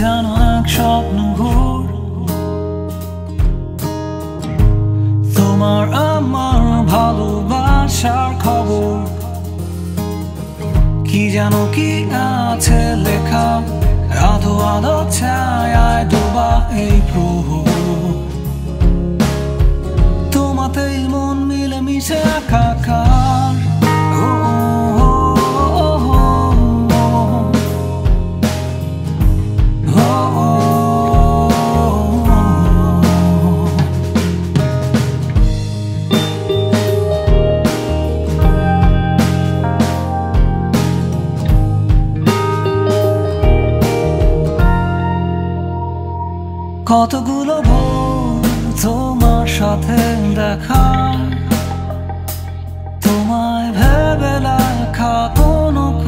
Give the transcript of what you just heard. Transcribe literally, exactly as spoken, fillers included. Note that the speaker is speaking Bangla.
যেন এক স্বপ্ন ঘোর। তোমার আমার ভালোবাসার খবর কি যেন কি আছে লেখা, আধো আলো ছায়ায় ডোবা এই প্রহর। তোমাতেই মন মিলে মিশে একাকার। ও, ও, ও, ও, ও, ও, কতগুলো ভোর তোমার সাথে দেখা, তোমায় ভেবে লেখা কোনো